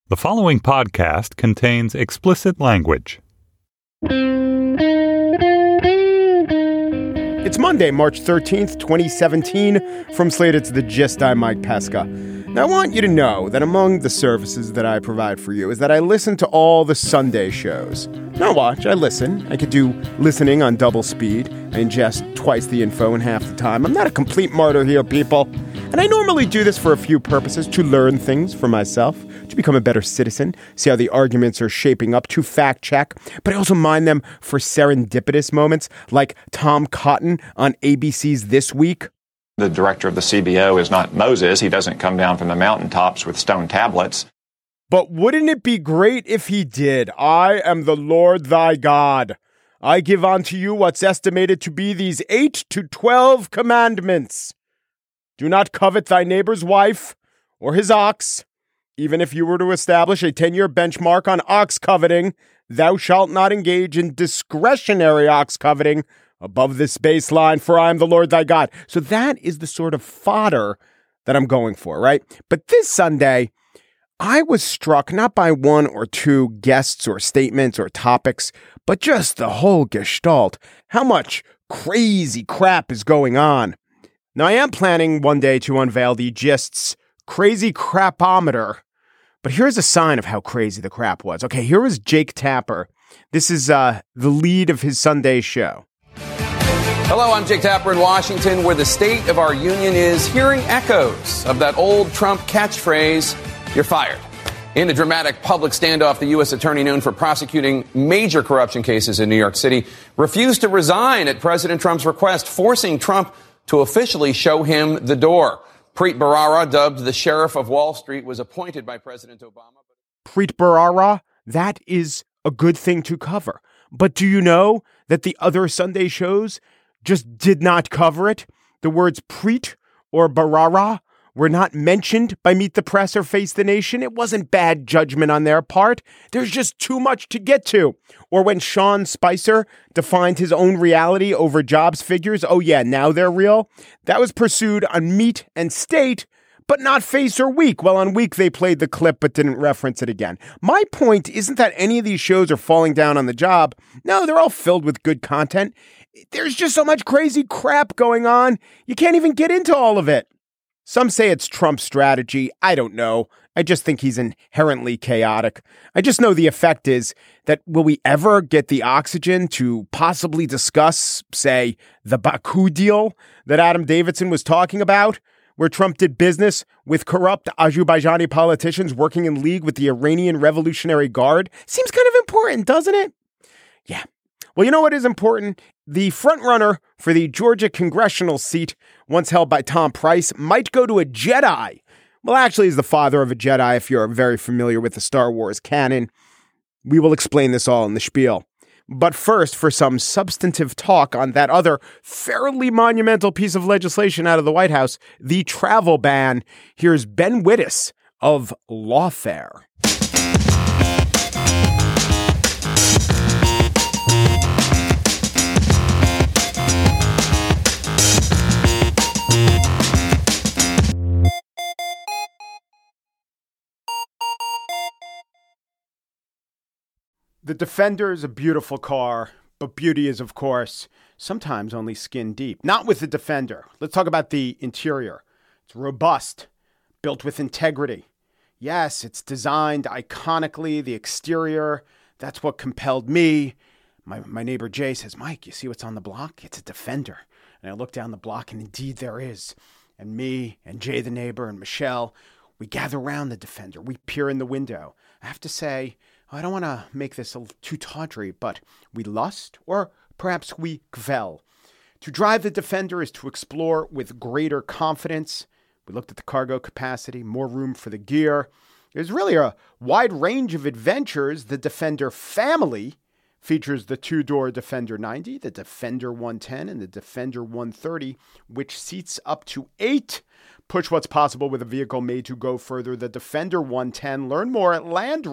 The following podcast contains explicit language. It's Monday, March 13th, 2017. From Slate, it's The Gist. I'm Mike Pesca. Now, I want you to know that among the services that I provide for you is that I listen to all the Sunday shows. Not watch, I listen. I could do listening on double speed. I ingest twice the info in half the time. I'm not a complete martyr here, people. And I normally do this for a few purposes: to learn things for myself, to become a better citizen, see how the arguments are shaping up, to fact check. But I also mine them for serendipitous moments like Tom Cotton on ABC's This Week. The director of the CBO is not Moses. He doesn't come down from the mountaintops with stone tablets. But wouldn't it be great if he did? I am the Lord thy God. I give unto you what's estimated to be these 8 to 12 commandments. Do not covet thy neighbor's wife or his ox. Even if you were to establish a 10-year benchmark on ox coveting, thou shalt not engage in discretionary ox coveting above this baseline, for I am the Lord thy God. So that is the sort of fodder that I'm going for, right? But this Sunday, I was struck not by one or two guests or statements or topics, but just the whole gestalt. How much crazy crap is going on. Now, I am planning one day to unveil the Gist's crazy crapometer, but here's a sign of how crazy the crap was. Okay, here was Jake Tapper. This is the lead of his Sunday show. Hello, I'm Jake Tapper in Washington, where the state of our union is hearing echoes of that old Trump catchphrase, "You're fired." In a dramatic public standoff, the U.S. attorney known for prosecuting major corruption cases in New York City refused to resign at President Trump's request, forcing Trump to officially show him the door. Preet Bharara, dubbed the Sheriff of Wall Street, was appointed by President Obama. Preet Bharara, that is a good thing to cover. But do you know that the other Sunday shows just did not cover it? The words Preet or Bharara were not mentioned by Meet the Press or Face the Nation. It wasn't bad judgment on their part. There's just too much to get to. Or when Sean Spicer defined his own reality over jobs figures, oh yeah, now they're real. That was pursued on Meet and State, but not Face or Week. Well, on Week, they played the clip but didn't reference it again. My point isn't that any of these shows are falling down on the job. No, they're all filled with good content. There's just so much crazy crap going on, you can't even get into all of it. Some say it's Trump's strategy. I don't know. I just think he's inherently chaotic. I just know the effect is that will we ever get the oxygen to possibly discuss, say, the Baku deal that Adam Davidson was talking about, where Trump did business with corrupt Azerbaijani politicians working in league with the Iranian Revolutionary Guard? Seems kind of important, doesn't it? Yeah. Well, you know what is important? The frontrunner for the Georgia congressional seat, once held by Tom Price, might go to a Jedi. Well, actually, he's the father of a Jedi, if you're very familiar with the Star Wars canon. We will explain this all in the spiel. But first, for some substantive talk on that other fairly monumental piece of legislation out of the White House, the travel ban, here's Ben Wittes of Lawfare. The Defender is a beautiful car, but beauty is, of course, sometimes only skin deep. Not with the Defender. Let's talk about the interior. It's robust, built with integrity. Yes, it's designed iconically. The exterior, that's what compelled me. My neighbor Jay says, "Mike, you see what's on the block? It's a Defender." And I look down the block, and indeed there is. And me and Jay the neighbor and Michelle, we gather around the Defender. We peer in the window. I have to say, I don't want to make this too tawdry, but we lust, or perhaps we kvel. To drive the Defender is to explore with greater confidence. We looked at the cargo capacity, more room for the gear. There's really a wide range of adventures. The Defender family features the two-door Defender 90, the Defender 110, and the Defender 130, which seats up to 8. Push what's possible with a vehicle made to go further. The Defender 110. Learn more at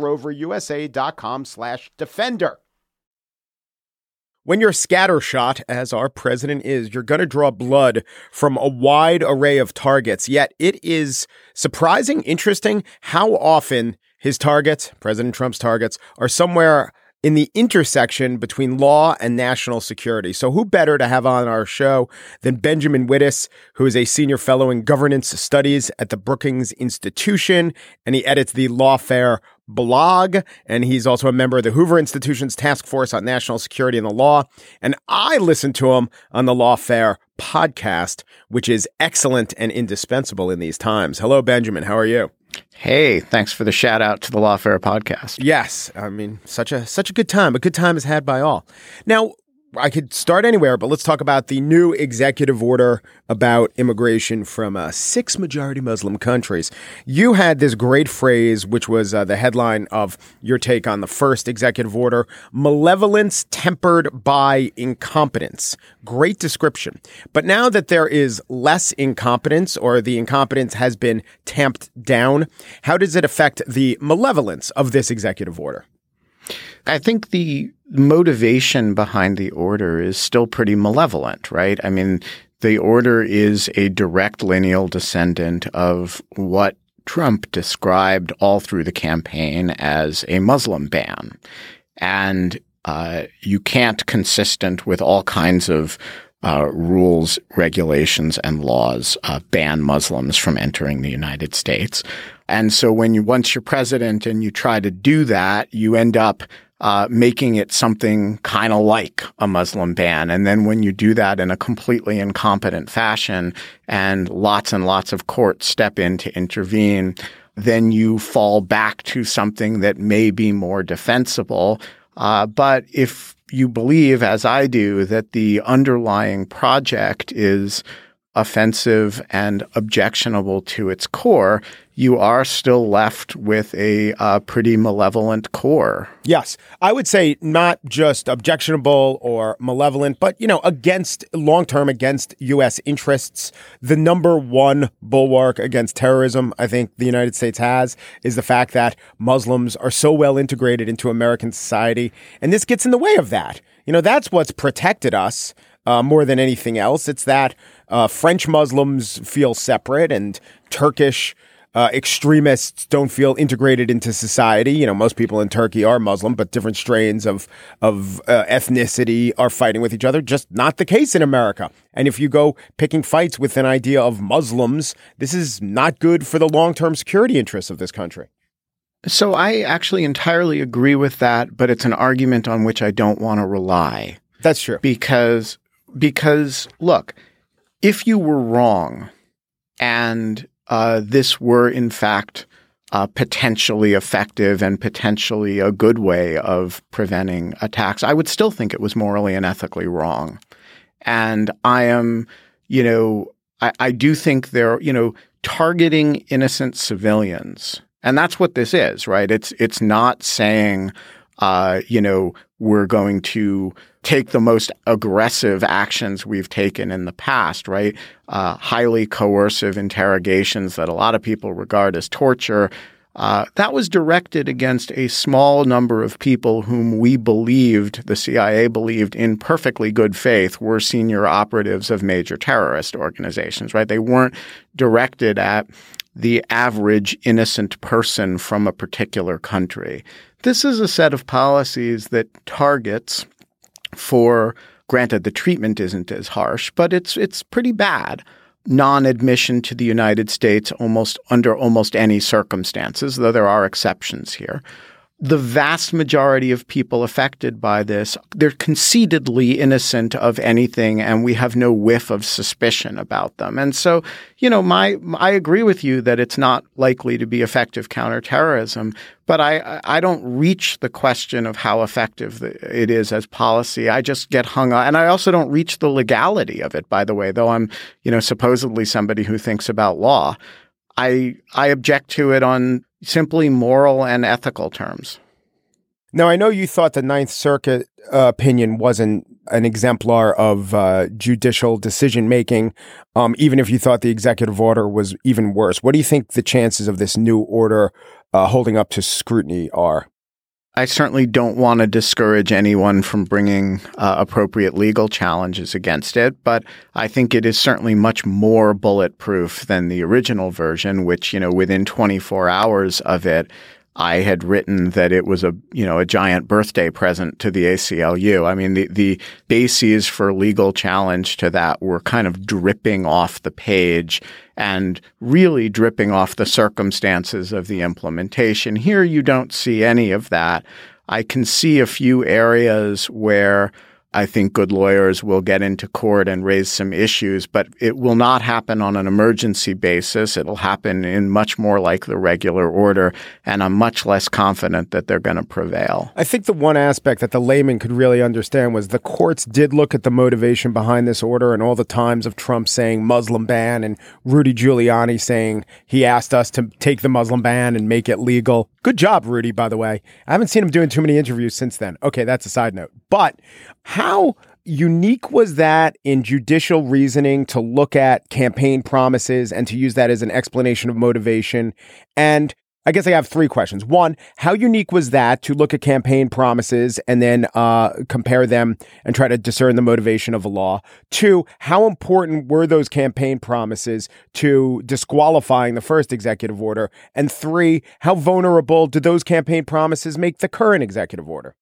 LandRoverUSA.com/Defender. When you're scattershot, as our president is, you're going to draw blood from a wide array of targets. Yet it is surprising, interesting how often his targets, President Trump's targets, are somewhere in the intersection between law and national security. So who better to have on our show than Benjamin Wittes, who is a senior fellow in governance studies at the Brookings Institution, and he edits the Lawfare blog, and he's also a member of the Hoover Institution's Task Force on National Security and the Law. And I listen to him on the Lawfare podcast, which is excellent and indispensable in these times. Hello, Benjamin. How are you? Hey, thanks for the shout out to the Lawfare podcast. Yes. I mean, such a good time. A good time is had by all. Now, I could start anywhere, but let's talk about the new executive order about immigration from 6 majority Muslim countries. You had this great phrase, which was the headline of your take on the first executive order: malevolence tempered by incompetence. Great description. But now that there is less incompetence, or the incompetence has been tamped down, how does it affect the malevolence of this executive order? I think the motivation behind the order is still pretty malevolent, right? I mean, the order is a direct lineal descendant of what Trump described all through the campaign as a Muslim ban. And you can't, consistent with all kinds of rules, regulations, and laws, ban Muslims from entering the United States. And so once you're president and you try to do that, you end up making it something kind of like a Muslim ban. And then when you do that in a completely incompetent fashion and lots of courts step in to intervene, then you fall back to something that may be more defensible. But if you believe, as I do, that the underlying project is offensive and objectionable to its core, you are still left with a pretty malevolent core. Yes. I would say not just objectionable or malevolent, but, against long-term against U.S. interests. The number one bulwark against terrorism I think the United States has is the fact that Muslims are so well integrated into American society. And this gets in the way of that. That's what's protected us more than anything else. It's that French Muslims feel separate and Turkish extremists don't feel integrated into society. Most people in Turkey are Muslim, but different strains of ethnicity are fighting with each other. Just not the case in America. And if you go picking fights with an idea of Muslims, this is not good for the long-term security interests of this country. So I actually entirely agree with that, but it's an argument on which I don't want to rely. That's true. Because look, if you were wrong and this were, in fact, potentially effective and potentially a good way of preventing attacks, I would still think it was morally and ethically wrong. And I am, I do think they're, targeting innocent civilians. And that's what this is, right? It's not saying, we're going to take the most aggressive actions we've taken in the past, right? Highly coercive interrogations that a lot of people regard as torture. That was directed against a small number of people whom we believed, the CIA believed in perfectly good faith, were senior operatives of major terrorist organizations, right? They weren't directed at the average innocent person from a particular country. This is a set of policies that targets for, granted, the treatment isn't as harsh, but it's pretty bad. Non-admission to the United States under almost any circumstances, though there are exceptions here. The vast majority of people affected by this, they're conceitedly innocent of anything, and we have no whiff of suspicion about them. And so, I agree with you that it's not likely to be effective counterterrorism, but I don't reach the question of how effective it is as policy. I just get hung up. And I also don't reach the legality of it, by the way, though I'm, supposedly somebody who thinks about law. I object to it on simply moral and ethical terms. Now, I know you thought the Ninth Circuit opinion wasn't an exemplar of judicial decision-making, even if you thought the executive order was even worse. What do you think the chances of this new order holding up to scrutiny are? I certainly don't want to discourage anyone from bringing appropriate legal challenges against it, but I think it is certainly much more bulletproof than the original version, which, within 24 hours of it, I had written that it was a giant birthday present to the ACLU. I mean, the bases for legal challenge to that were kind of dripping off the page and really dripping off the circumstances of the implementation. Here, you don't see any of that. I can see a few areas where I think good lawyers will get into court and raise some issues, but it will not happen on an emergency basis. It'll happen in much more like the regular order, and I'm much less confident that they're going to prevail. I think the one aspect that the layman could really understand was the courts did look at the motivation behind this order and all the times of Trump saying Muslim ban and Rudy Giuliani saying he asked us to take the Muslim ban and make it legal. Good job, Rudy, by the way. I haven't seen him doing too many interviews since then. Okay, that's a side note. But how unique was that in judicial reasoning to look at campaign promises and to use that as an explanation of motivation? And I guess I have three questions. One, how unique was that to look at campaign promises and then compare them and try to discern the motivation of a law? Two, how important were those campaign promises to disqualifying the first executive order? And three, how vulnerable do those campaign promises make the current executive order?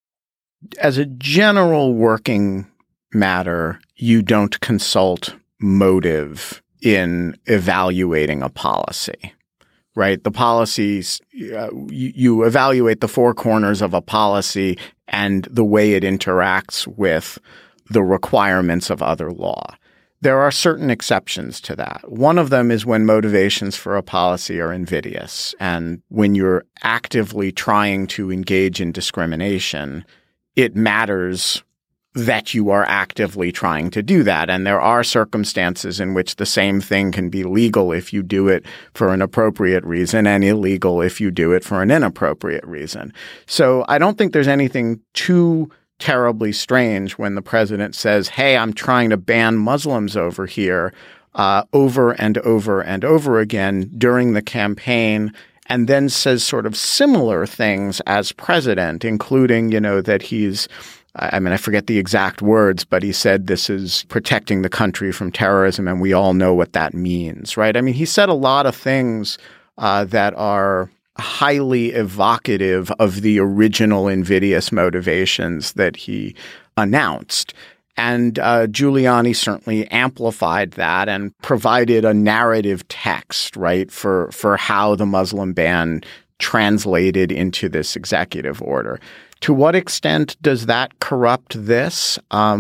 As a general working matter, you don't consult motive in evaluating a policy. Right? The policies, you evaluate the four corners of a policy and the way it interacts with the requirements of other law. There are certain exceptions to that. One of them is when motivations for a policy are invidious. And when you're actively trying to engage in discrimination, it matters that you are actively trying to do that. And there are circumstances in which the same thing can be legal if you do it for an appropriate reason and illegal if you do it for an inappropriate reason. So I don't think there's anything too terribly strange when the president says, hey, I'm trying to ban Muslims over here over and over and over again during the campaign, and then says sort of similar things as president, including, that he's I forget the exact words, but he said this is protecting the country from terrorism, and we all know what that means, right? I mean, he said a lot of things that are highly evocative of the original invidious motivations that he announced. And Giuliani certainly amplified that and provided a narrative text, right, for how the Muslim ban translated into this executive order. To what extent does that corrupt this?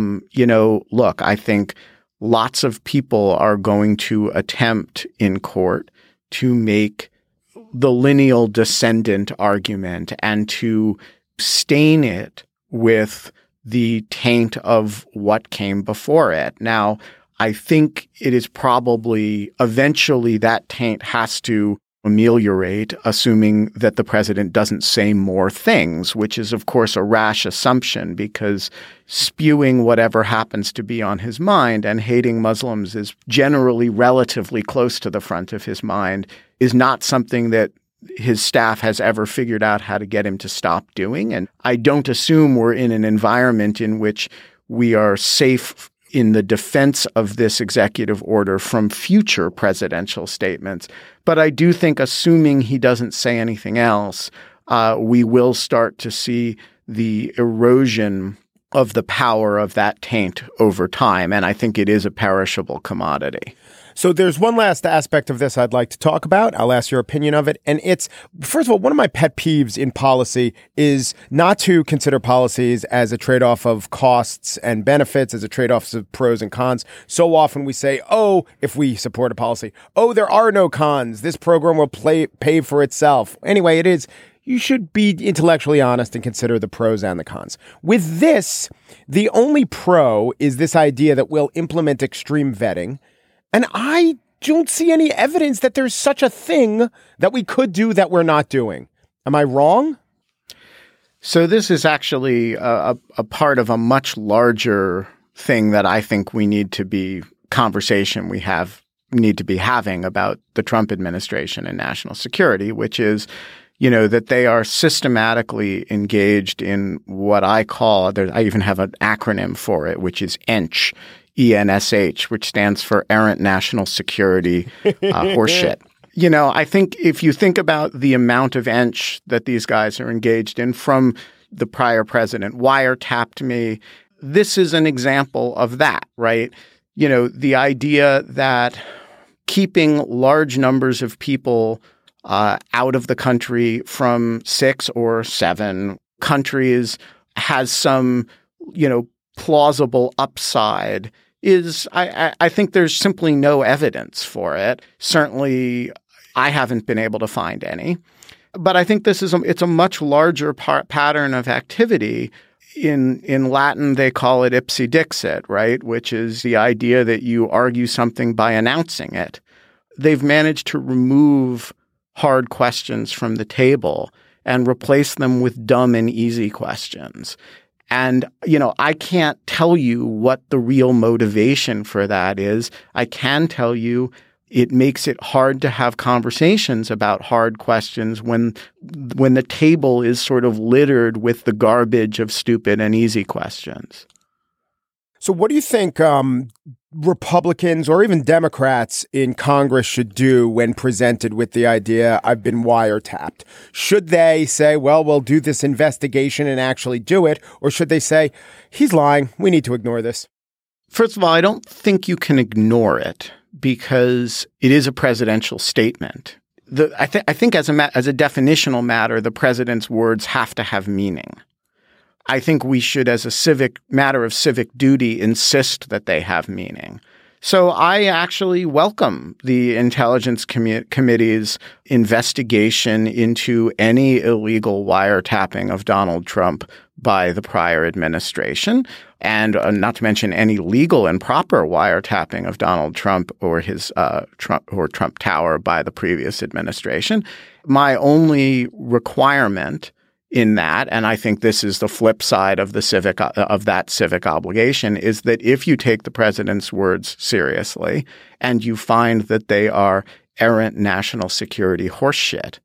Look, I think lots of people are going to attempt in court to make the lineal descendant argument and to stain it with the taint of what came before it. Now, I think it is probably eventually that taint has to ameliorate, assuming that the president doesn't say more things, which is, of course, a rash assumption because spewing whatever happens to be on his mind and hating Muslims is generally relatively close to the front of his mind is not something that his staff has ever figured out how to get him to stop doing. And I don't assume we're in an environment in which we are safe in the defense of this executive order from future presidential statements. But I do think, assuming he doesn't say anything else, we will start to see the erosion of the power of that taint over time. And I think it is a perishable commodity. So there's one last aspect of this I'd like to talk about. I'll ask your opinion of it. And it's, first of all, one of my pet peeves in policy is not to consider policies as a trade-off of costs and benefits, as a trade-off of pros and cons. So often we say, if we support a policy, there are no cons. This program will pay for itself. Anyway, it is. You should be intellectually honest and consider the pros and the cons. With this, the only pro is this idea that we'll implement extreme vetting. And I don't see any evidence that there's such a thing that we could do that we're not doing. Am I wrong? So this is actually a part of a much larger thing that I think we need to be having about the Trump administration and national security, which is, that they are systematically engaged in what I call, I even have an acronym for it, which is ENSH, ENSH, which stands for Errant National Security Horseshit. I think if you think about the amount of ench that these guys are engaged in from the prior president, wiretapped me, this is an example of that, right? The idea that keeping large numbers of people out of the country from 6 or 7 countries has some, plausible upside is, I think there's simply no evidence for it. Certainly, I haven't been able to find any. But I think it's a much larger pattern of activity. In Latin, they call it ipse dixit, right? Which is the idea that you argue something by announcing it. They've managed to remove hard questions from the table and replace them with dumb and easy questions. And, I can't tell you what the real motivation for that is. I can tell you it makes it hard to have conversations about hard questions when the table is sort of littered with the garbage of stupid and easy questions. So what do you think Republicans or even Democrats in Congress should do when presented with the idea, I've been wiretapped? Should they say, well, we'll do this investigation and actually do it? Or should they say, he's lying, we need to ignore this? First of all, I don't think you can ignore it because it is a presidential statement. I think as a definitional matter, the president's words have to have meaning. I think we should, as a matter of civic duty, insist that they have meaning. So I actually welcome the Intelligence Committee's investigation into any illegal wiretapping of Donald Trump by the prior administration, and not to mention any legal and proper wiretapping of Donald Trump or his Trump Tower by the previous administration. My only requirement in that, and I think this is the flip side of that civic obligation, is that if you take the president's words seriously and you find that they are errant national security horseshit,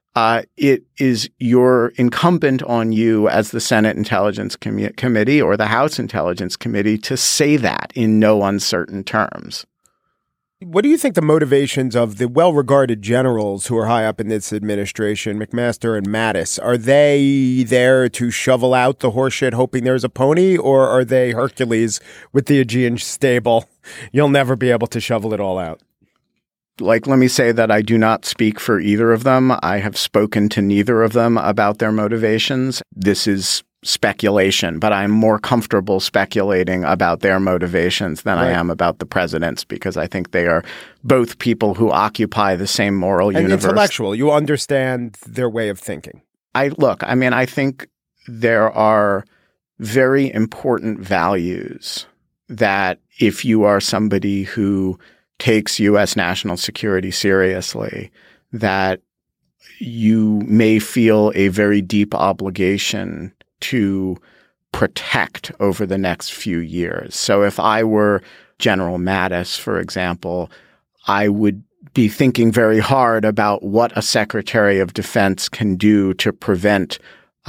it is incumbent on you as the Senate Intelligence Committee or the House Intelligence Committee to say that in no uncertain terms. What do you think the motivations of the well-regarded generals who are high up in this administration, McMaster and Mattis, are they there to shovel out the horseshit hoping there's a pony, or are they Hercules with the Aegean stable? You'll never be able to shovel it all out. Let me say that I do not speak for either of them. I have spoken to neither of them about their motivations. This is speculation, but I'm more comfortable speculating about their motivations than I am about the president's, because I think they are both people who occupy the same moral universe. And intellectual. You understand their way of thinking. I think there are very important values that if you are somebody who takes U.S. national security seriously, that you may feel a very deep obligation to protect over the next few years. So if I were General Mattis, for example, I would be thinking very hard about what a Secretary of Defense can do to prevent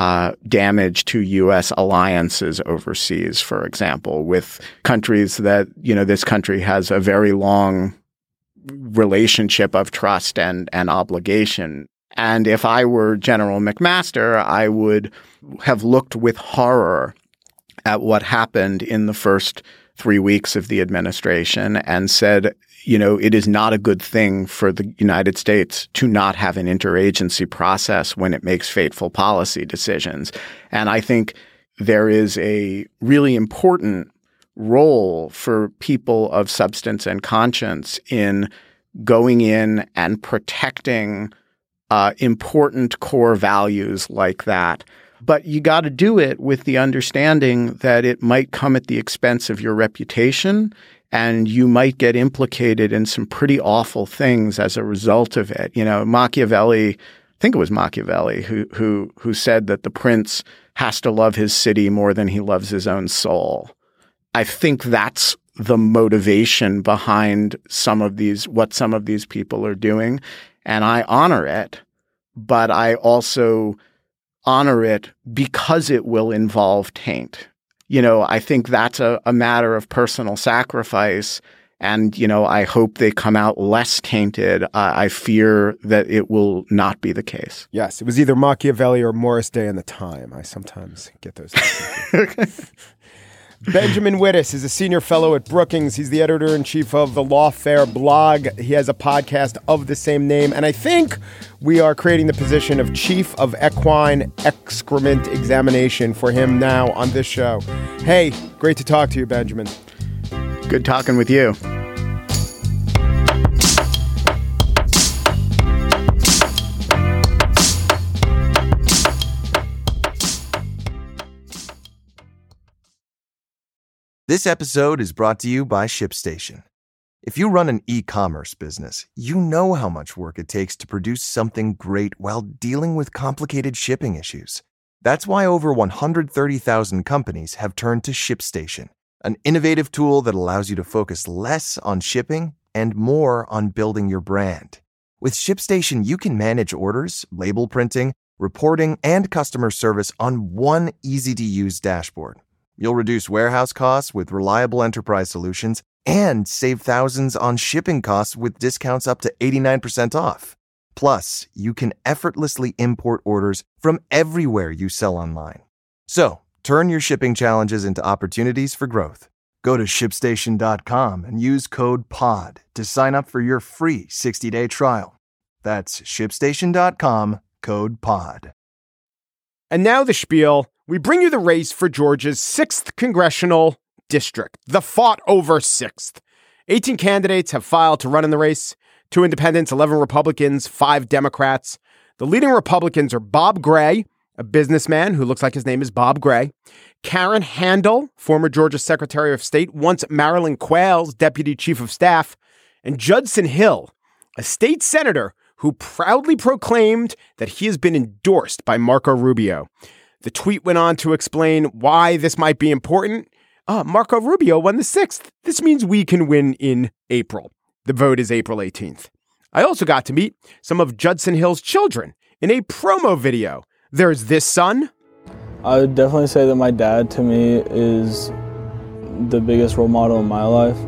damage to U.S. alliances overseas, for example, with countries that, this country has a very long relationship of trust and obligation. And if I were General McMaster, I would have looked with horror at what happened in the first 3 weeks of the administration and said, it is not a good thing for the United States to not have an interagency process when it makes fateful policy decisions. And I think there is a really important role for people of substance and conscience in going in and protecting important core values like that. But you got to do it with the understanding that it might come at the expense of your reputation, and you might get implicated in some pretty awful things as a result of it. Machiavelli, I think it was Machiavelli, who said that the prince has to love his city more than he loves his own soul. I think that's the motivation behind what some of these people are doing. And I honor it, but I also honor it because it will involve taint. I think that's a matter of personal sacrifice. And, I hope they come out less tainted. I fear that it will not be the case. Yes, it was either Machiavelli or Morris Day in the Time. I sometimes get those things. Benjamin Wittes is a senior fellow at Brookings. He's the editor-in-chief of the Lawfare blog. He has a podcast of the same name. And I think we are creating the position of chief of equine excrement examination for him now on this show. Hey, great to talk to you, Benjamin. Good talking with you. This episode is brought to you by ShipStation. If you run an e-commerce business, you know how much work it takes to produce something great while dealing with complicated shipping issues. That's why over 130,000 companies have turned to ShipStation, an innovative tool that allows you to focus less on shipping and more on building your brand. With ShipStation, you can manage orders, label printing, reporting, and customer service on one easy-to-use dashboard. You'll reduce warehouse costs with reliable enterprise solutions and save thousands on shipping costs with discounts up to 89% off. Plus, you can effortlessly import orders from everywhere you sell online. So, turn your shipping challenges into opportunities for growth. Go to ShipStation.com and use code POD to sign up for your free 60-day trial. That's ShipStation.com, code POD. And now the spiel. We bring you the race for Georgia's 6th congressional district, the fought-over 6th. 18 candidates have filed to run in the race, 2 independents, 11 Republicans, 5 Democrats. The leading Republicans are Bob Gray, a businessman who looks like his name is Bob Gray, Karen Handel, former Georgia Secretary of State, once Marilyn Quayle's deputy chief of staff, and Judson Hill, a state senator who proudly proclaimed that he has been endorsed by Marco Rubio. The tweet went on to explain why this might be important. Marco Rubio won the 6th. This means we can win in April. The vote is April 18th. I also got to meet some of Judson Hill's children in a promo video. There's this son. I would definitely say that my dad, to me, is the biggest role model in my life.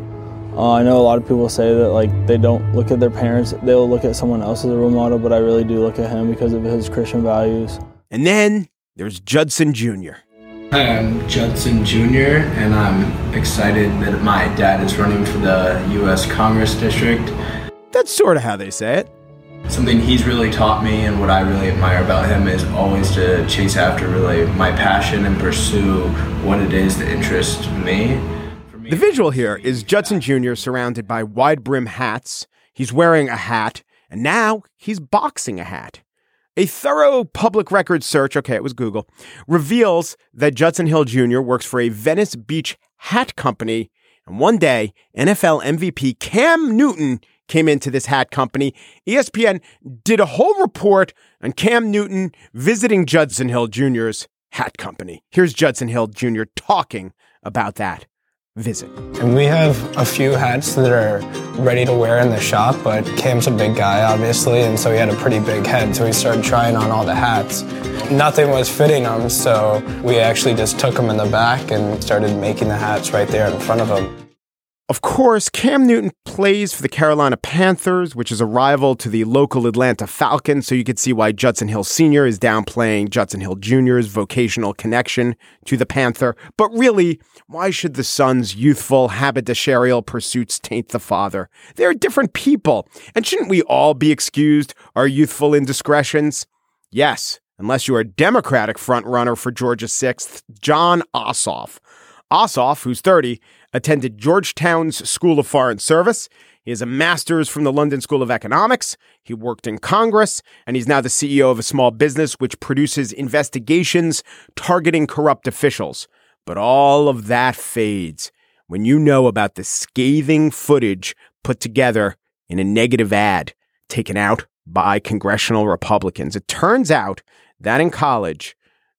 I know a lot of people say that they don't look at their parents, they'll look at someone else as a role model, but I really do look at him because of his Christian values. And then there's Judson Jr. Hi, I'm Judson Jr., and I'm excited that my dad is running for the U.S. Congress District. That's sort of how they say it. Something he's really taught me and what I really admire about him is always to chase after really my passion and pursue what it is that interests me. The visual here is Judson Jr. surrounded by wide-brim hats. He's wearing a hat, and now he's boxing a hat. A thorough public record search, okay, it was Google, reveals that Judson Hill Jr. works for a Venice Beach hat company, and one day, NFL MVP Cam Newton came into this hat company. ESPN did a whole report on Cam Newton visiting Judson Hill Jr.'s hat company. Here's Judson Hill Jr. talking about that visit. And we have a few hats that are ready to wear in the shop, but Cam's a big guy, obviously, and so he had a pretty big head, so we started trying on all the hats. Nothing was fitting him, so we actually just took him in the back and started making the hats right there in front of him. Of course, Cam Newton plays for the Carolina Panthers, which is a rival to the local Atlanta Falcons, so you could see why Judson Hill Sr. is downplaying Judson Hill Jr.'s vocational connection to the Panther. But really, why should the son's youthful haberdasherial pursuits taint the father? They're different people, and shouldn't we all be excused our youthful indiscretions? Yes, unless you are a Democratic frontrunner for Georgia's 6th, Jon Ossoff. Ossoff, who's 30, attended Georgetown's School of Foreign Service. He has a master's from the London School of Economics. He worked in Congress, and he's now the CEO of a small business which produces investigations targeting corrupt officials. But all of that fades when you know about the scathing footage put together in a negative ad taken out by congressional Republicans. It turns out that in college,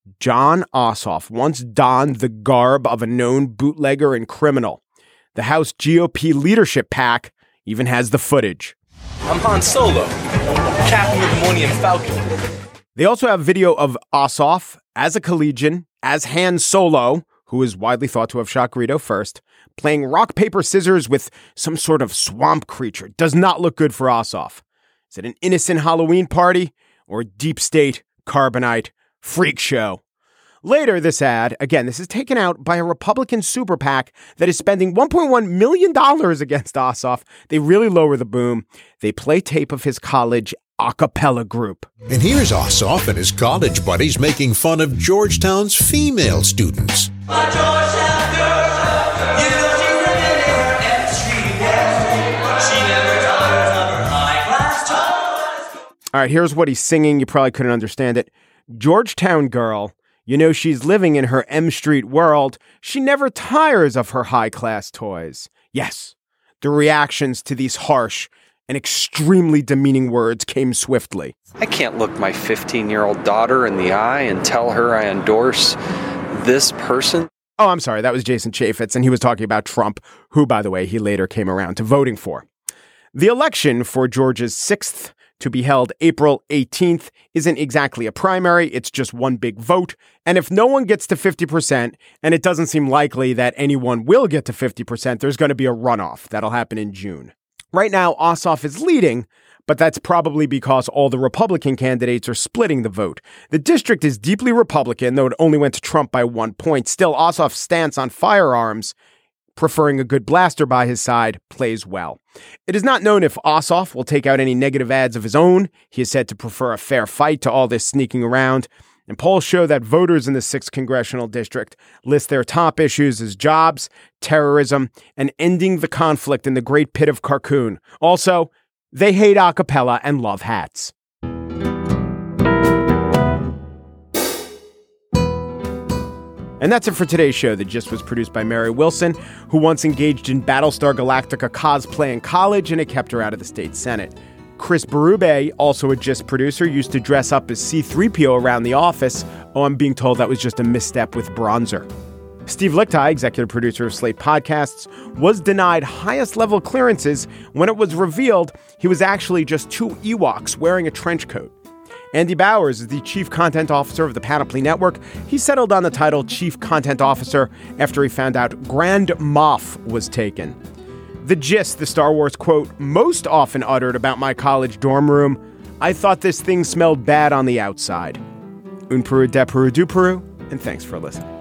Jon Ossoff once donned the garb of a known bootlegger and criminal. The House GOP leadership PAC even has the footage. I'm Han Solo, Captain of the Millennium Falcon. They also have video of Ossoff as a collegian, as Han Solo, who is widely thought to have shot Greedo first, Playing rock, paper, scissors with some sort of swamp creature does not look good for Ossoff. Is it an innocent Halloween party or a deep state carbonite freak show? Later, this ad, again, this is taken out by a Republican super PAC that is spending $1.1 million against Ossoff. They really lower the boom. They play tape of his college a cappella group. And here's Ossoff and his college buddies making fun of Georgetown's female students. All right, here's what he's singing. You probably couldn't understand it. Georgetown girl, you know she's living in her M Street world. She never tires of her high-class toys. Yes, the reactions to these harsh and extremely demeaning words came swiftly. I can't look my 15-year-old daughter in the eye and tell her I endorse this person. Oh, I'm sorry. That was Jason Chaffetz, and he was talking about Trump, who, by the way, he later came around to voting for. The election for Georgia's 6th to be held April 18th isn't exactly a primary. It's just one big vote. And if no one gets to 50%, and it doesn't seem likely that anyone will get to 50%, there's going to be a runoff. That'll happen in June. Right now, Ossoff is leading, but that's probably because all the Republican candidates are splitting the vote. The district is deeply Republican, though it only went to Trump by 1 point. Still, Ossoff's stance on firearms, preferring a good blaster by his side, plays well. It is not known if Ossoff will take out any negative ads of his own. He is said to prefer a fair fight to all this sneaking around. And polls show that voters in the 6th congressional district list their top issues as jobs, terrorism, and ending the conflict in the Great Pit of Carcoon. Also, they hate a cappella and love hats. And that's it for today's show. The Gist was produced by Mary Wilson, who once engaged in Battlestar Galactica cosplay in college, and it kept her out of the state Senate. Chris Berube, also a Gist producer, used to dress up as C-3PO around the office. Oh, I'm being told that was just a misstep with bronzer. Steve Lichtai, executive producer of Slate Podcasts, was denied highest level clearances when it was revealed he was actually just 2 Ewoks wearing a trench coat. Andy Bowers is the chief content officer of the Panoply Network. He settled on the title chief content officer after he found out Grand Moff was taken. The Gist, the Star Wars quote most often uttered about my college dorm room: I thought this thing smelled bad on the outside. Un Peru de Peru du Peru, and thanks for listening.